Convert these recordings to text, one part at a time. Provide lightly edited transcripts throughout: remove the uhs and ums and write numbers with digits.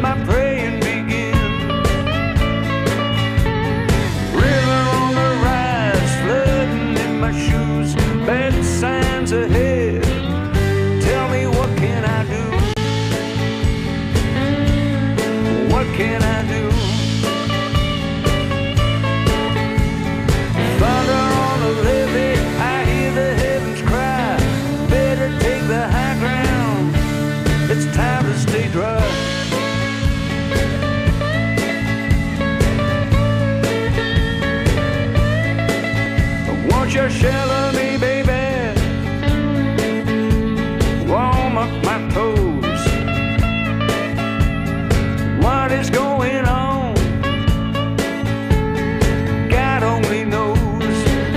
my praying begin. River on the rise, flooding in my shoes, bad signs ahead. Tell me, what can I do? What can I do? Thunder on the levee, I hear the heavens cry. Better take the high ground, it's time to stay dry. Won't you shelter me, baby? Warm up my toes. What is going on? God only knows.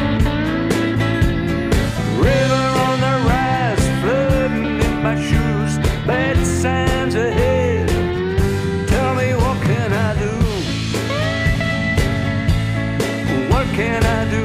River on the rise, flooding in my shoes, bad signs ahead. Tell me, what can I do? What can I do?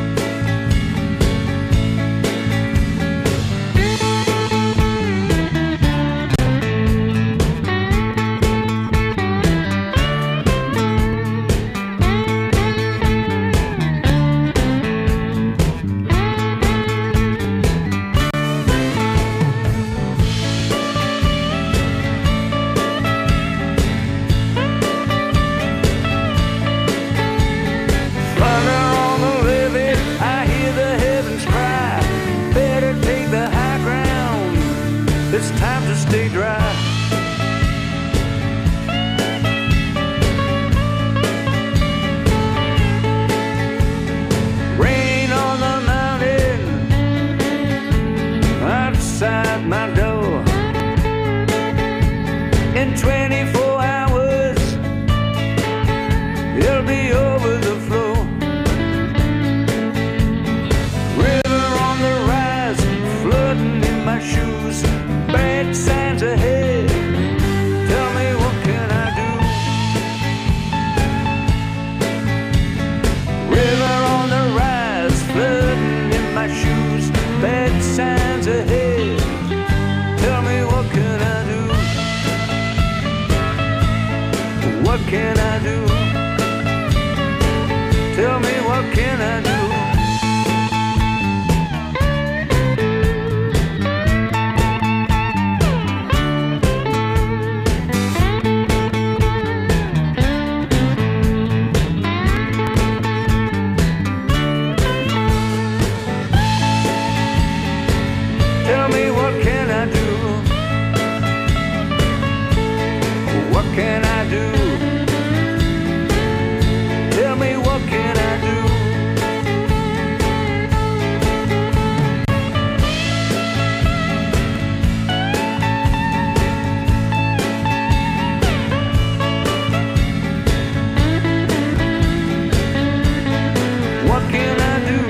It's time to stay dry. Rain on the mountain outside my door. In 24 hours, it'll be over the floor. River on the rise, flooding in my shoes, bad signs ahead. Tell me, what can I do? River on the rise, flooding in my shoes, bad signs ahead. Tell me, what can I do? What can I do? Tell me, what can I do? Tell me, what can I do? What can I do? Tell me, what can I do? What can I do?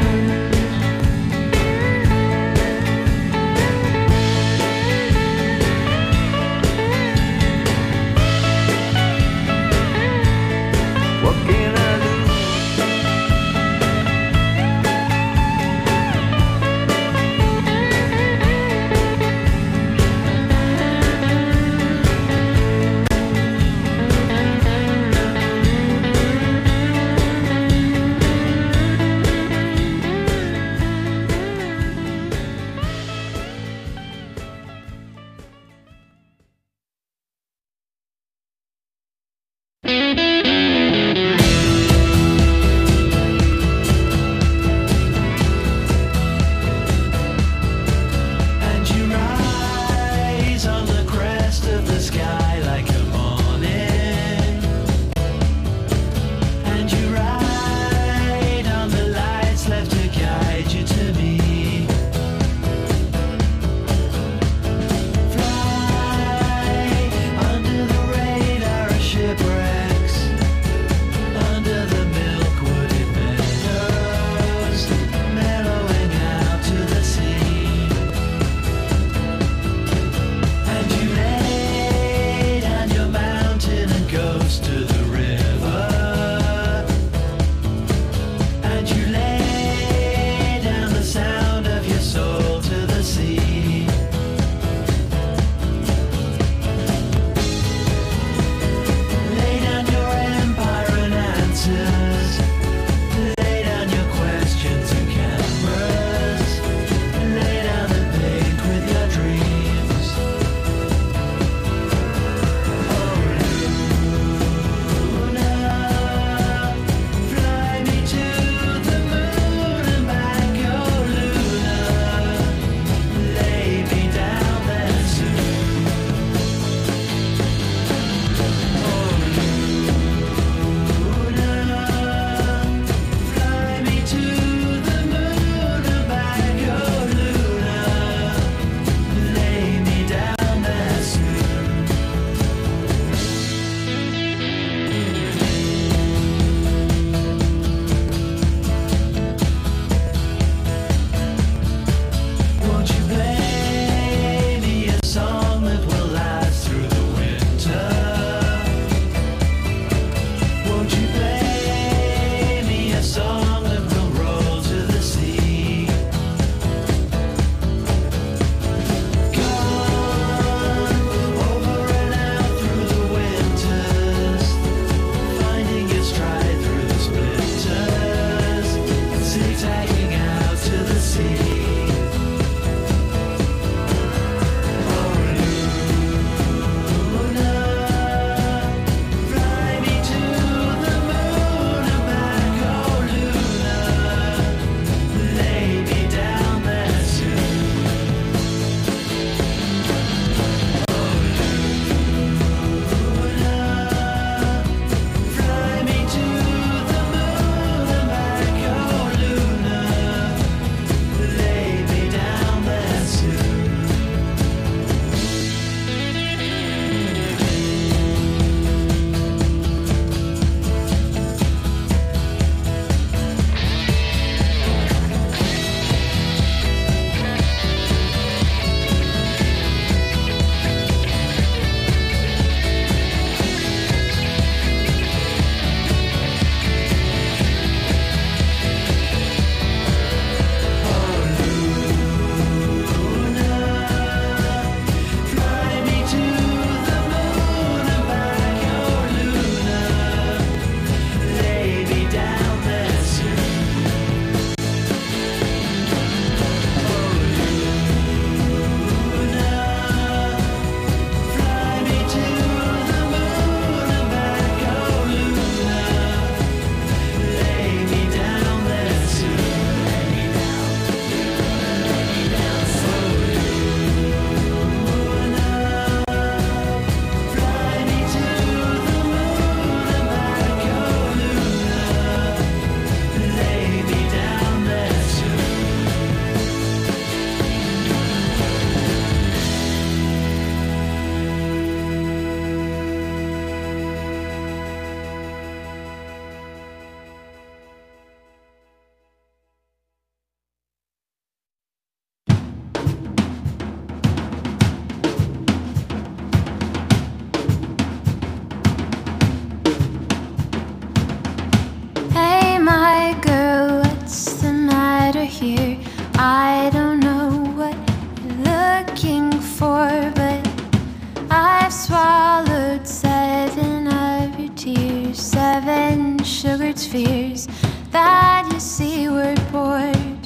its fears that you seaward poured.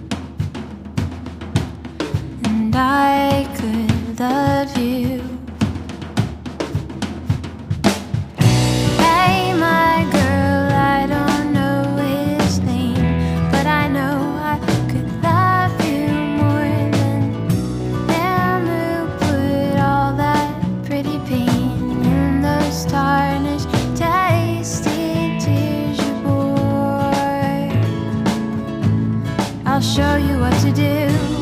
And I could love you. Hey, my girl, I don't know his name, but I know I could love you more than him who put all that pretty pain in those tarnished, tasty tears you bore. I'll show you what to do.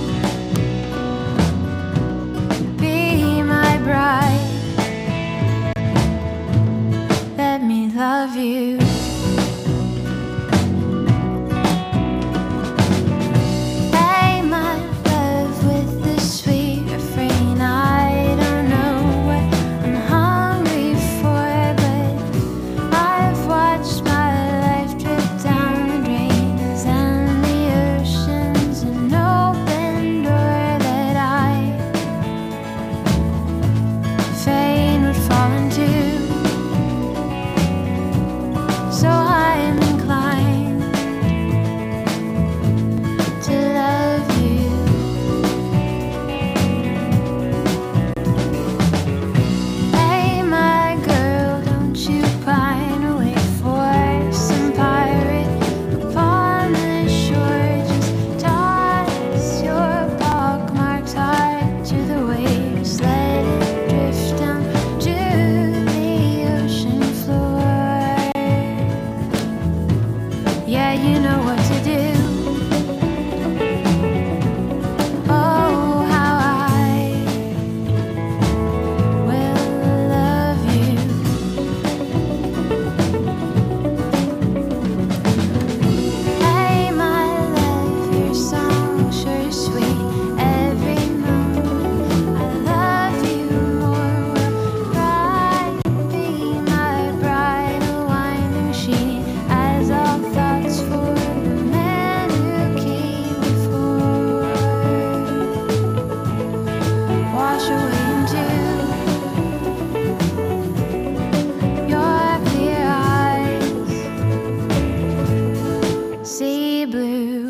Be my bride. Let me love you. Hey, my love, with the sweet refrain. I don't know what I'm hungry for, but I've watched my life drip down the drains and the oceans, an open door that I fain would fall into. So I am inclined to love you. Hey, my girl, don't you pine away for some pirate upon the shore. Just toss your pockmarked heart to the waves. Let it drift down to the ocean floor. Yeah, you know what to do. Oh, how I will love you. Hey, my love, your song sure is sweet. Every moment I love you more. Will pride be my bride, a winding sheet, as all thoughts for the man who came before wash away into your clear eyes, sea blue.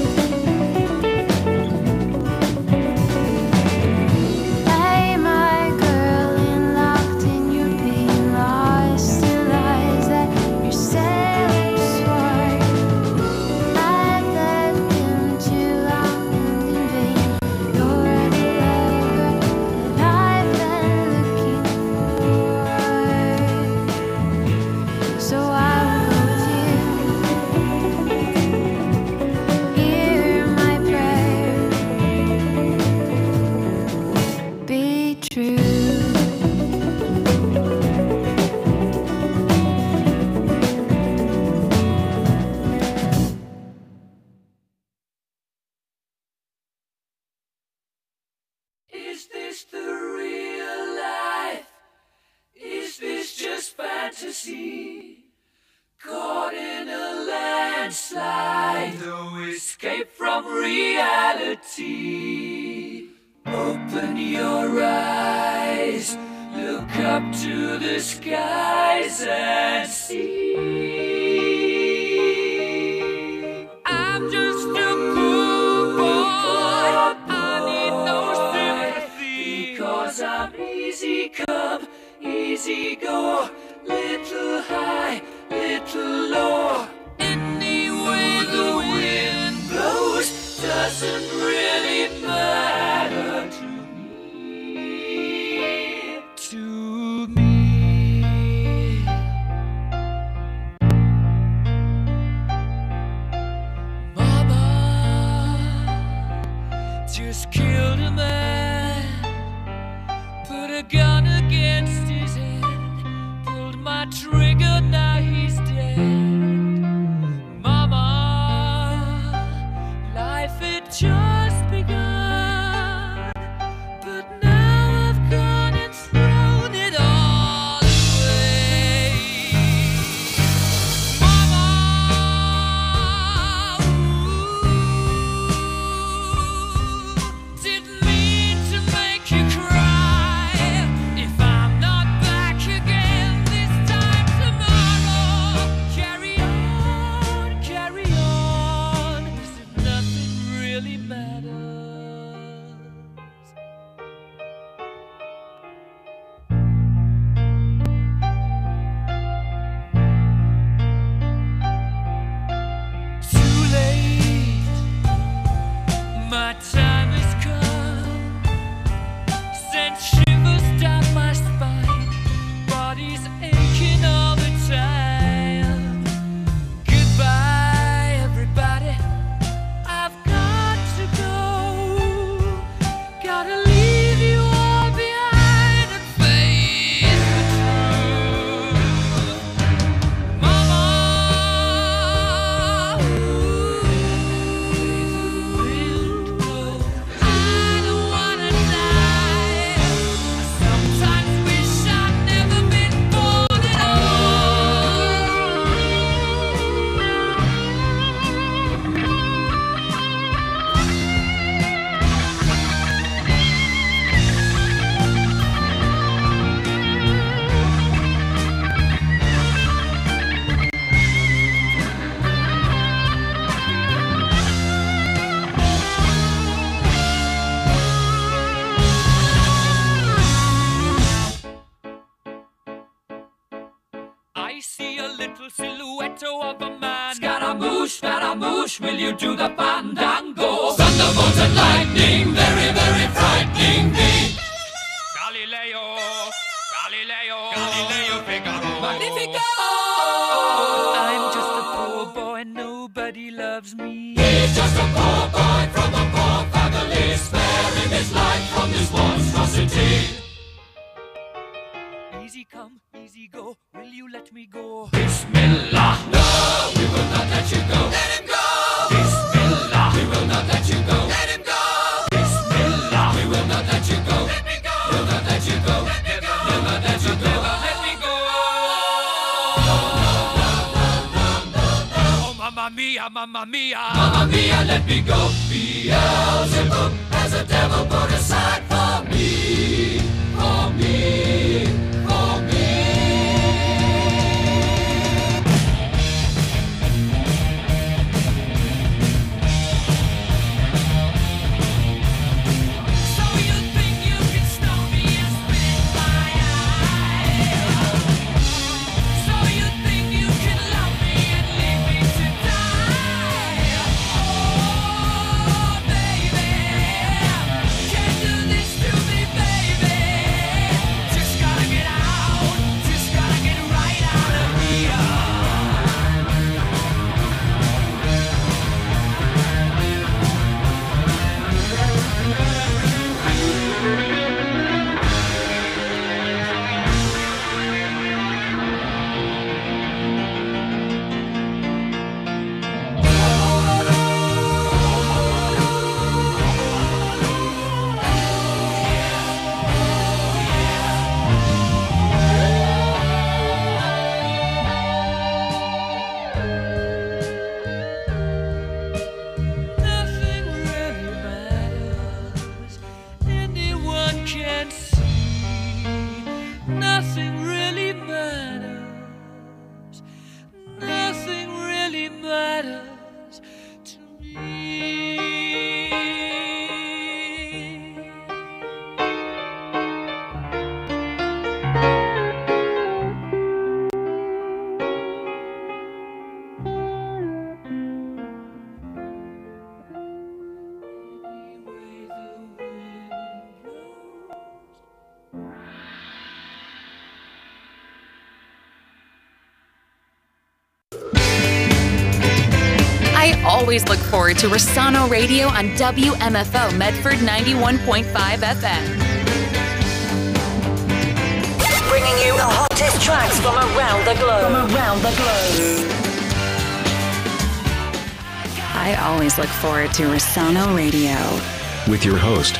Hey, my girl, locked in your pain, lost in lies that your sailors swore had left him too long and in vain. You're the lover that I've been looking for. So I will go with you. Hear my prayer. Be true. Is this the real life? Is this just fantasy? Caught in a landslide, no escape from reality. Open your eyes, look up to the skies and see. I'm just a poor boy, I need no sympathy, because I'm easy come, easy go, little high, little low. Any way the wind blows doesn't really matter to me. To me. Mama just killed a man, put a gun against his head, pulled my trigger, now he's dead. Mama, life it just I see a little silhouette of a man. Scaramouche, will you do the fandango? Thunderbolt and lightning, very, very frightening me. Galileo, Figaro. Magnifico! I'm just a poor boy, nobody loves me. He's just a poor boy from a poor family, sparing his life from this monstrosity. Easy come, easy go, will you let me go? Bismillah, no, we will not let you go. Let him go! Bismillah, we will not let you go. Let him go! Bismillah, we will not let you go. Let me go! We'll not let you go. Let me go! We'll not let you go. Let me go! Oh, mamma mia, mamma mia. Mamma mia, let me go. Beelzebub has a devil put aside for me. For me. For me. So you think you can stone me and spit my eye? So you think you can love me and leave me to die? Oh, baby, can't do this to me, baby. Just gotta get out, just gotta get right out of here. Nothing really matters. Anyone can see. Nothing really matters. Nothing really matters to me. Anyway, the wind blows. I always look forward to Rossano Radio on WMFO Medford 91.5 FM. Bringing you the hottest tracks from around the globe. I always look forward to Rossano Radio. With your host,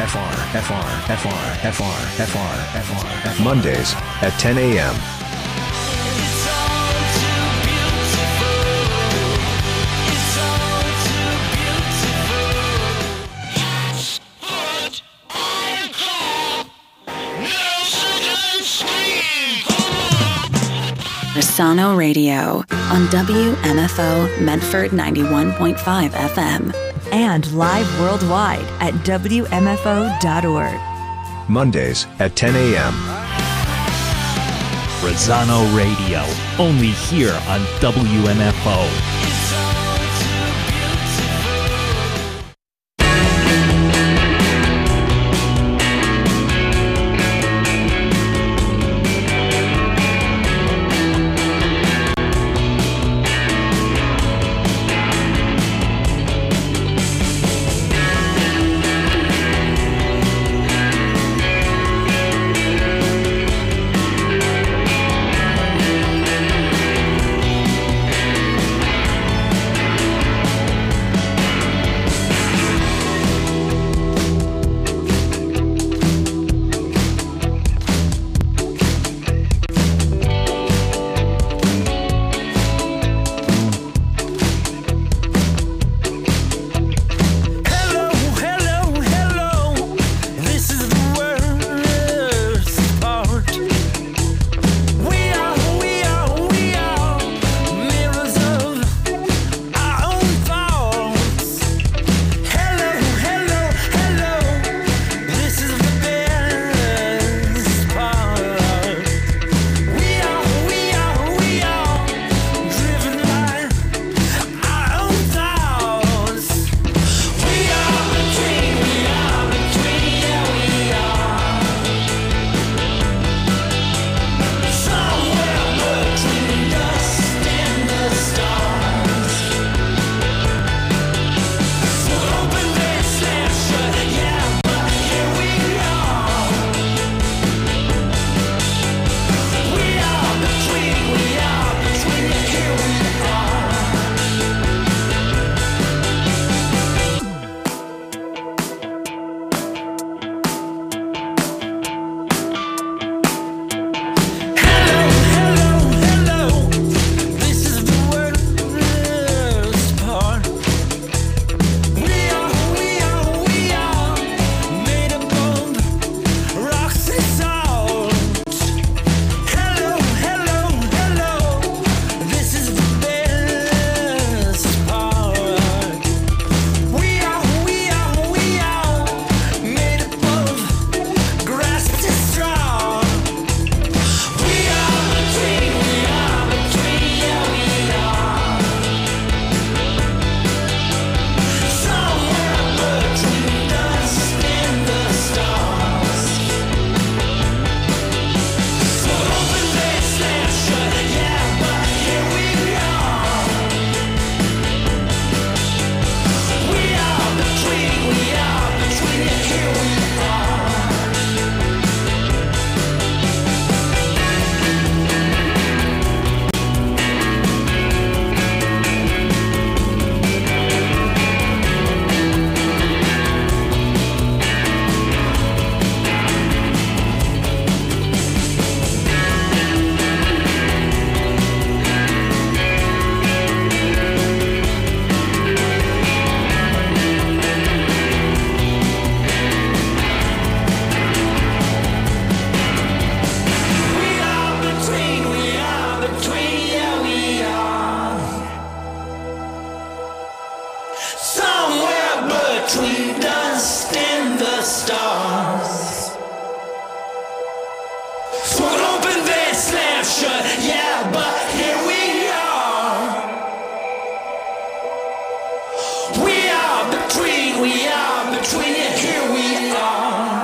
Mondays at 10 a.m. It's all too beautiful. It's all too beautiful. Yes, hot, I call. No second scream. Rossano Radio on WMFO Medford 91.5 FM. And live worldwide at WMFO.org. Mondays at 10 a.m. Rossano Radio, only here on WMFO. It's all too beautiful. hoping they snap shut. Yeah, but here we are. We are between, yeah, here we are.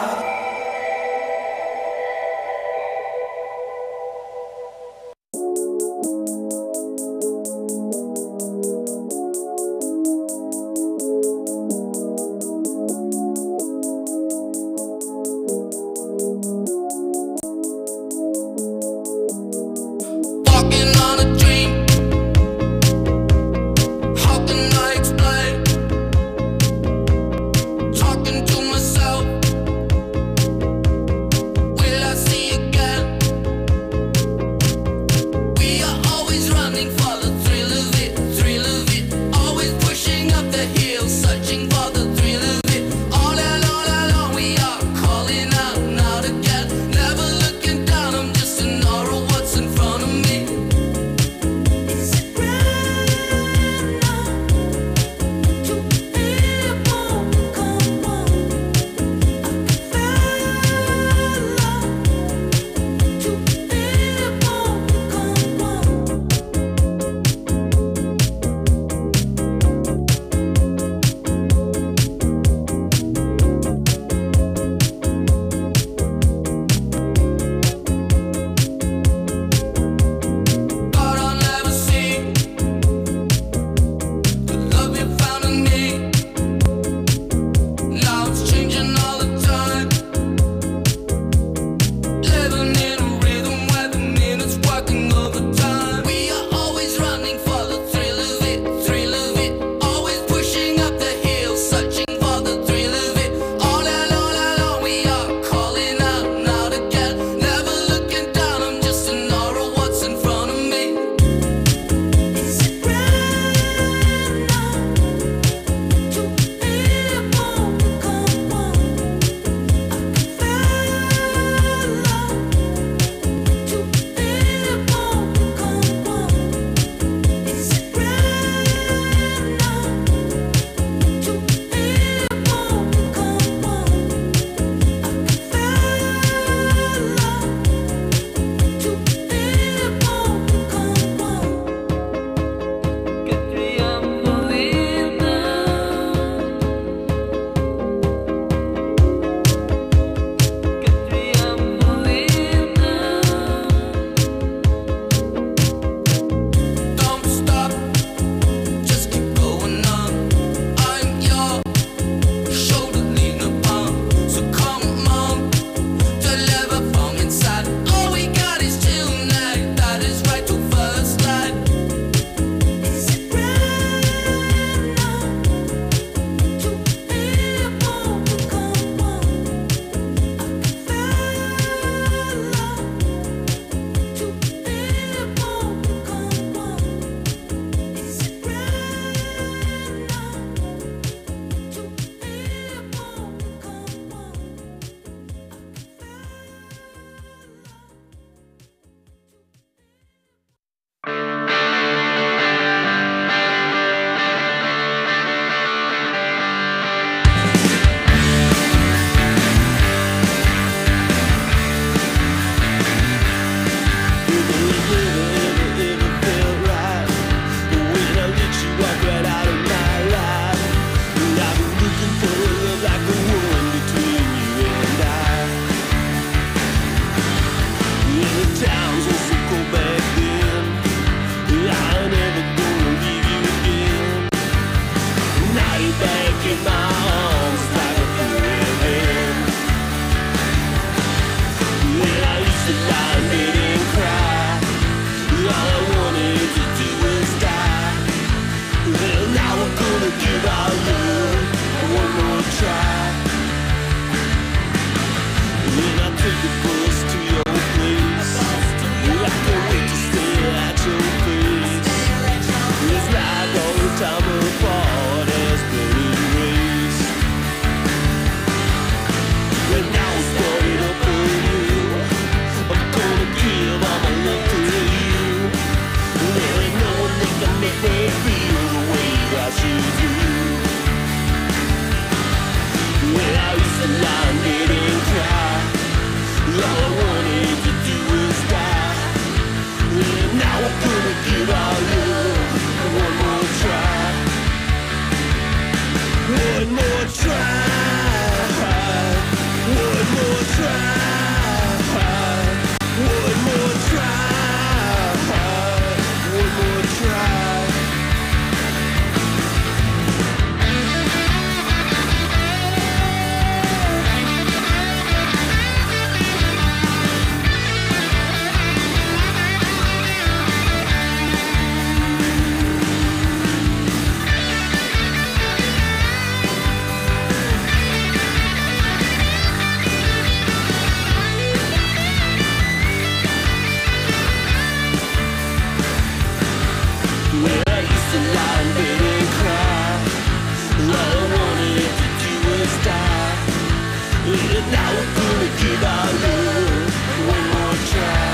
give our love one more try.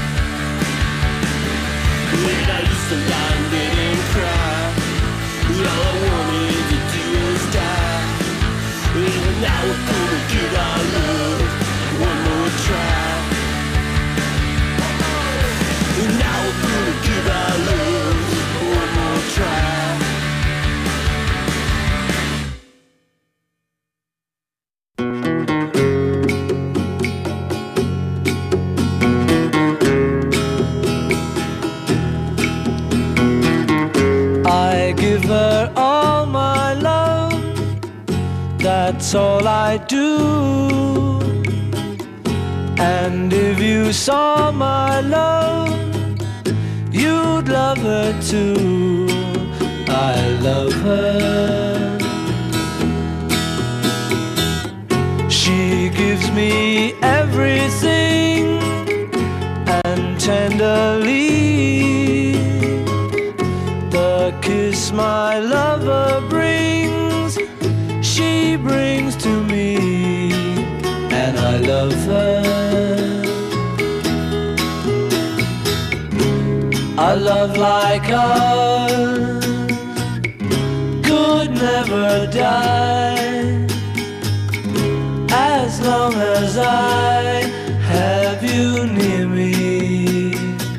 When I used to lie in bed and cry, all I wanted to do was die. And now we're gonna give our love one more try. And now we're gonna give our love one more try. I give her all my love, that's all I do. And if you saw my love, you'd love her too. I love her. She gives me everything, and tenderly the kiss my lover brings, she brings to me, and I love her. A love like ours could never die, as long as I have you near me.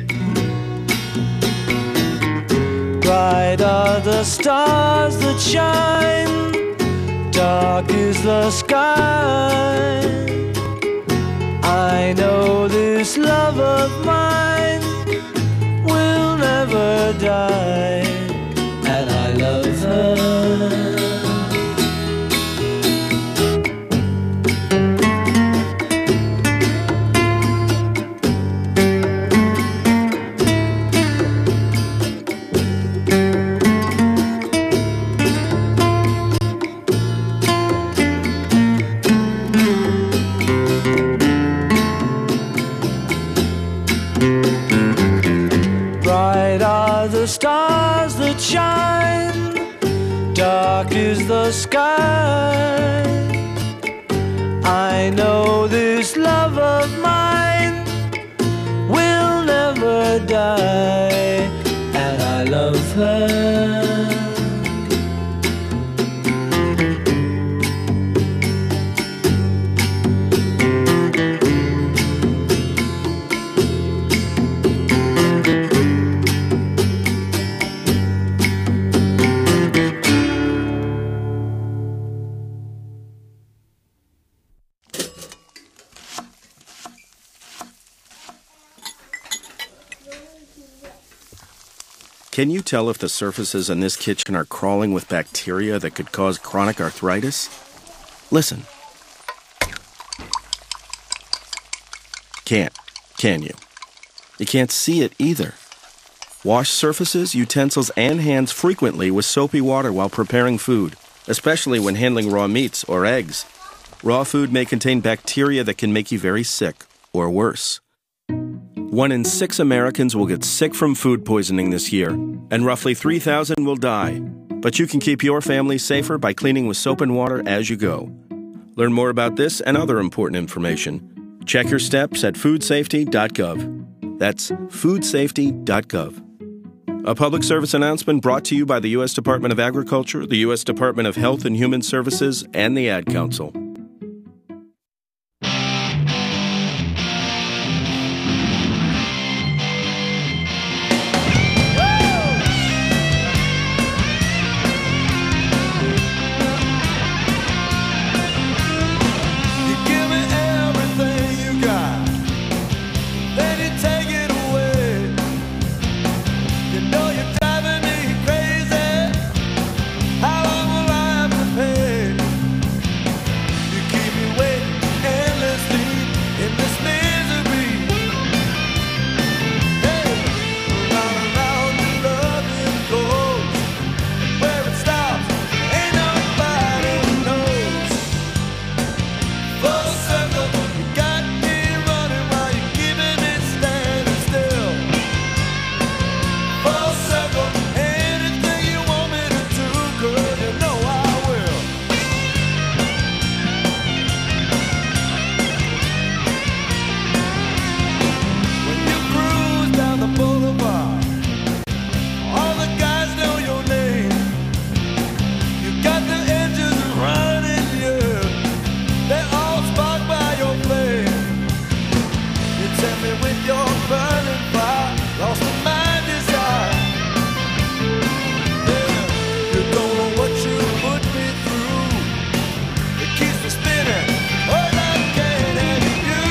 Bright are the stars that shine, dark is the sky. I know this love of mine will never die, and I love her. Bright are the stars that shine, dark is the sky. I know this love of mine will never die, and I love her. Can you tell if the surfaces in this kitchen are crawling with bacteria that could cause chronic arthritis? Listen. Can't, can you? You can't see it either. Wash surfaces, utensils, and hands frequently with soapy water while preparing food, especially when handling raw meats or eggs. Raw food may contain bacteria that can make you very sick, or worse. 1 in 6 Americans will get sick from food poisoning this year, and roughly 3,000 will die. But you can keep your family safer by cleaning with soap and water as you go. Learn more about this and other important information. Check your steps at foodsafety.gov. That's foodsafety.gov. A public service announcement brought to you by the U.S. Department of Agriculture, the U.S. Department of Health and Human Services, and the Ad Council. me with your burning fire. Lost my desire. Yeah, you don't know what you put me through. It keeps me spinning. All I can have you.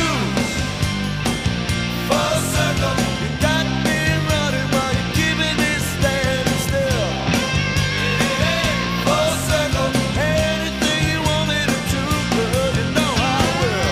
Full circle, you got me running while you're keeping me standing still. Full circle, anything you want me to do, girl, you know I will.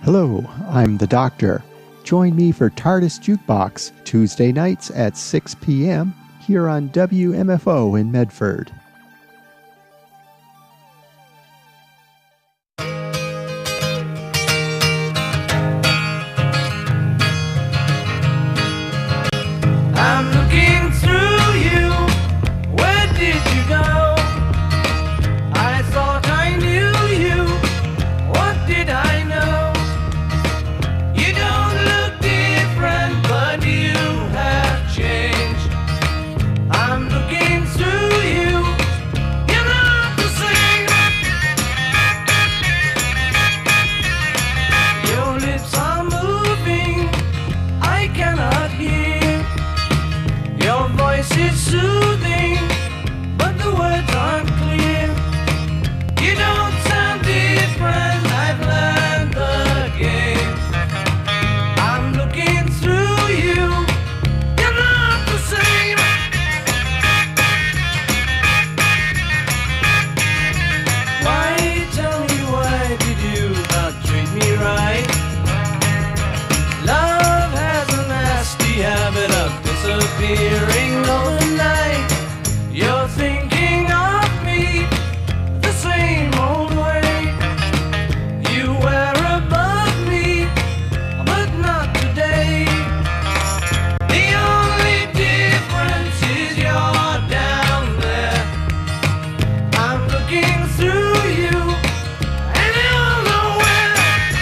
Hello, I'm the Doctor. Join me for TARDIS Jukebox Tuesday nights at 6 p.m. here on WMFO in Medford. I'm looking through you. Where did you go? I thought I knew you. What did I know? You don't look different, but you have changed. I'm looking through you. You're not the same. Your lips are moving. I cannot hear. Your voice is soothing, but the words aren't clear. You don't sound different, I've learned the game. I'm looking through you, you're not the same. Why, tell me, why did you not treat me right? Love has a nasty habit of disappearing overnight. You're thinking of me the same old way. You were above me, but not today. The only difference is you're down there. I'm looking through you, and you're nowhere.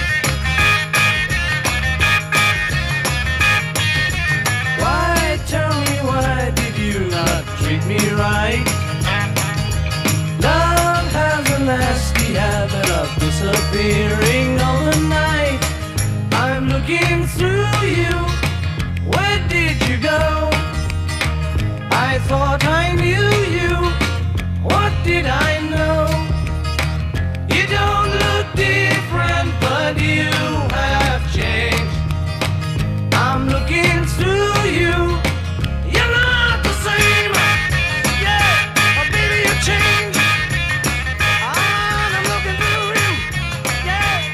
Why, tell me, why did you not treat me right? Love has a nasty habit of disappearing overnight. I'm looking through you. Where did you go? I thought I knew you. What did I know? You don't look different, but you have changed. I'm looking through you. You're not the same. Yeah, oh, baby, you changed. I'm looking through you. Yeah.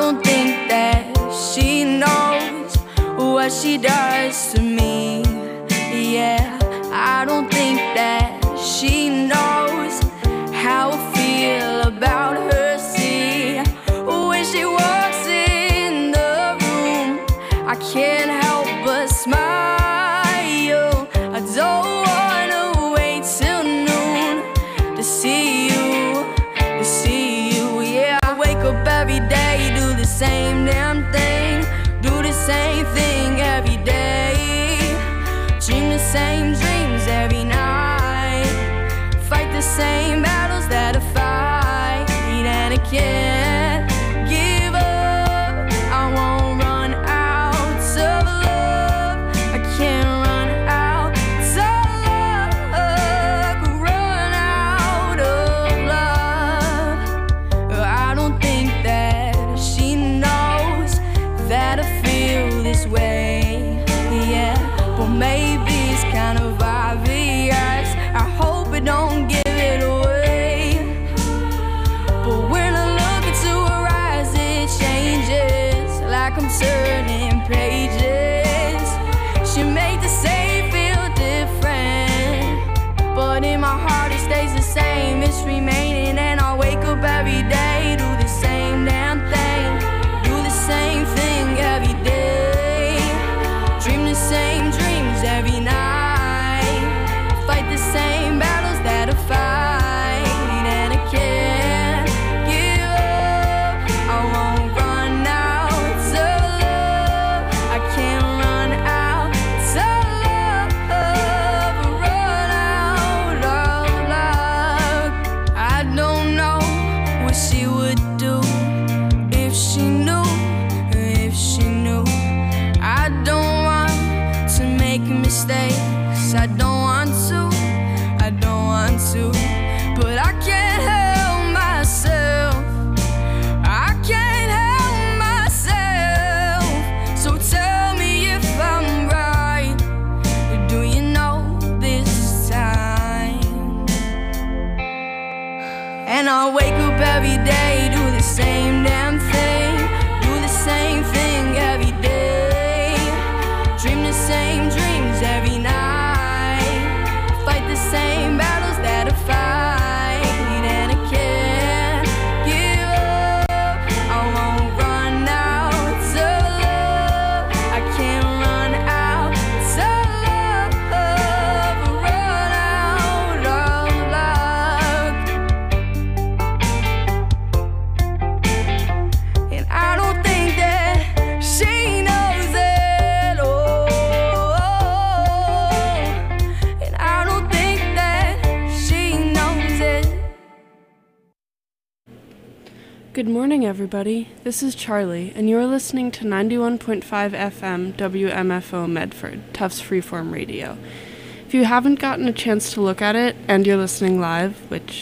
don't think that she knows what she does to me. Yeah, I don't think that she knows how I feel about her. See, when she walks in the room, I can't help but smile. I don't wanna wait till noon to see you, yeah. I wake up every day, do the same damn thing, do the same thing every day, dream the same dreams every night, fight the same battles that I fight, and I can't give up. I won't run out of love. I can't run out of love. Run out of love. I don't think that she knows that I feel this way. Yeah, but maybe it's kind of obvious. I hope it don't give it away. But when I look into her eyes, it changes, like I'm turning pages. She made the same feel different, but in my heart it stays the same. It's remaining, and I wake up every day, do the same damn thing, do the same thing every day, dream the same dreams every night, fight the same battles that I fight, and I can't give up. I won't run out of love. I can't run out of love. Run out of love. I don't know what she would do if she knew, if she knew. I don't want to make mistakes. I don't want to, I don't want to, but I can't help myself. I can't help myself. So tell me if I'm right. Do you know this time? And I'll wake up every day, do the same damn thing, do the same thing every day, dream the same dreams every night, fight the same battles that I fight, and I can't give up. I won't run out of love. I can't run out of love. Run out of love. And I don't think that she knows it. Oh, and I don't think that she knows it. Good morning, everybody. This is Charlie, and you're listening to 91.5 FM WMFO Medford, Tufts Freeform Radio. If you haven't gotten a chance to look at it, and you're listening live,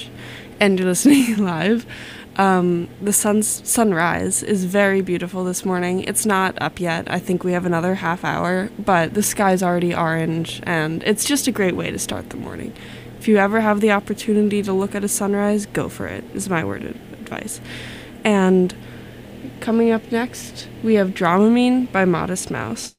the sunrise is very beautiful this morning. It's not up yet. I think we have another half hour, but the sky's already orange, and it's just a great way to start the morning. If you ever have the opportunity to look at a sunrise, go for it, is my word of advice. And coming up next, we have Dramamine by Modest Mouse.